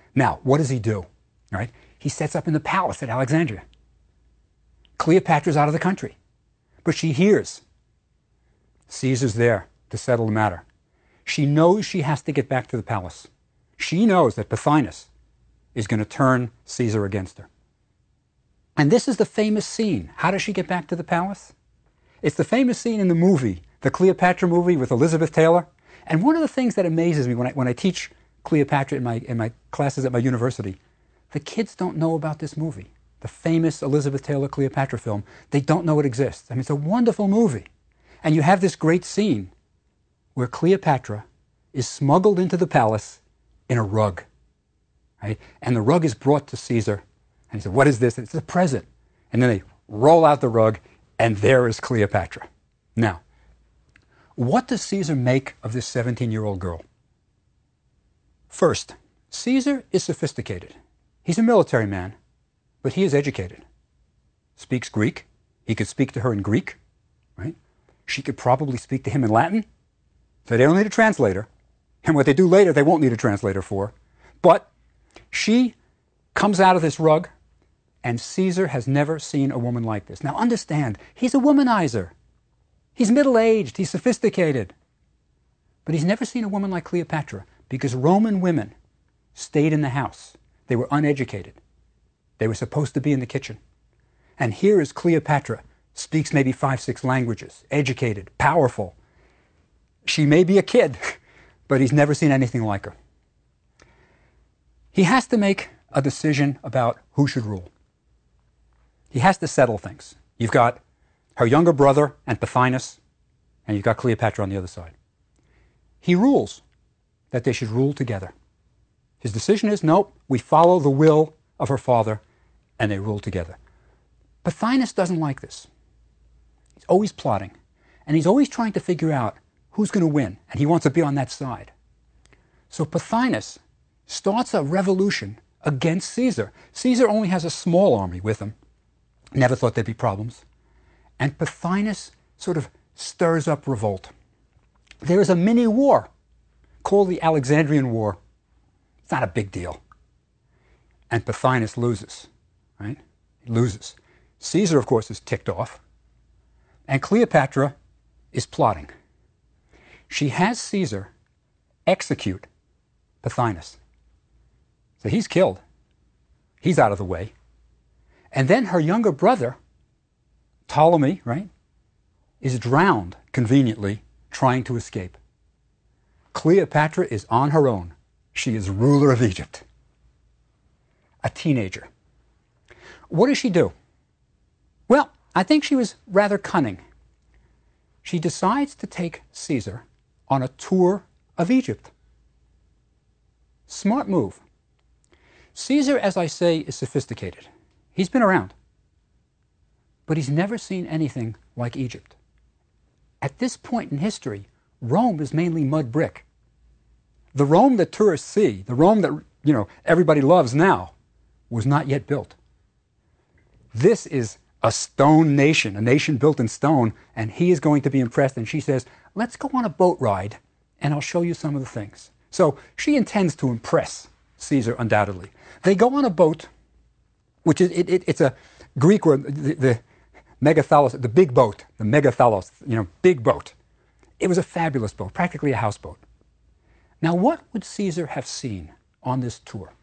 Now, what does he do? Right? He sets up in the palace at Alexandria. Cleopatra's out of the country, but she hears Caesar's there to settle the matter. She knows she has to get back to the palace. She knows that Pothinus is going to turn Caesar against her. And this is the famous scene. How does she get back to the palace? It's the famous scene in the movie, the Cleopatra movie with Elizabeth Taylor. And one of the things that amazes me when I teach Cleopatra in my classes at my university, the kids don't know about this movie, the famous Elizabeth Taylor Cleopatra film. They don't know it exists. I mean, it's a wonderful movie. And you have this great scene where Cleopatra is smuggled into the palace in a rug. Right? And the rug is brought to Caesar. And he said, "What is this?" "It's a present." And then they roll out the rug, and there is Cleopatra. Now, what does Caesar make of this 17-year-old girl? First, Caesar is sophisticated. He's a military man, but he is educated. Speaks Greek. He could speak to her in Greek, right? She could probably speak to him in Latin. So they don't need a translator. And what they do later, they won't need a translator for. But she comes out of this rug, and Caesar has never seen a woman like this. Now understand, he's a womanizer. He's middle-aged, he's sophisticated. But he's never seen a woman like Cleopatra because Roman women stayed in the house. They were uneducated. They were supposed to be in the kitchen. And here is Cleopatra, speaks maybe 5, 6 languages, educated, powerful. She may be a kid, but he's never seen anything like her. He has to make a decision about who should rule. He has to settle things. You've got her younger brother and Pothinus, and you've got Cleopatra on the other side. He rules that they should rule together. His decision is, nope, we follow the will of her father, and they rule together. Pothinus doesn't like this. He's always plotting, and he's always trying to figure out who's going to win, and he wants to be on that side. So Pothinus starts a revolution against Caesar. Caesar only has a small army with him. Never thought there'd be problems. And Pothinus sort of stirs up revolt. There is a mini war called the Alexandrian War. It's not a big deal. And Pothinus loses, right? He loses. Caesar, of course, is ticked off. And Cleopatra is plotting. She has Caesar execute Pothinus. So he's killed. He's out of the way. And then her younger brother, Ptolemy, right, is drowned conveniently trying to escape. Cleopatra is on her own. She is ruler of Egypt. A teenager. What does she do? Well, I think she was rather cunning. She decides to take Caesar on a tour of Egypt. Smart move. Caesar, as I say, is sophisticated. He's been around. But he's never seen anything like Egypt. At this point in history, Rome is mainly mud brick. The Rome that tourists see, the Rome that everybody loves now, was not yet built. This is a stone nation, a nation built in stone, and he is going to be impressed. And she says, "Let's go on a boat ride, and I'll show you some of the things." So she intends to impress Caesar, undoubtedly. They go on a boat, which is it's a Greek word, the megathalos, the big boat, the megathalos, big boat. It was a fabulous boat, practically a houseboat. Now, what would Caesar have seen on this tour?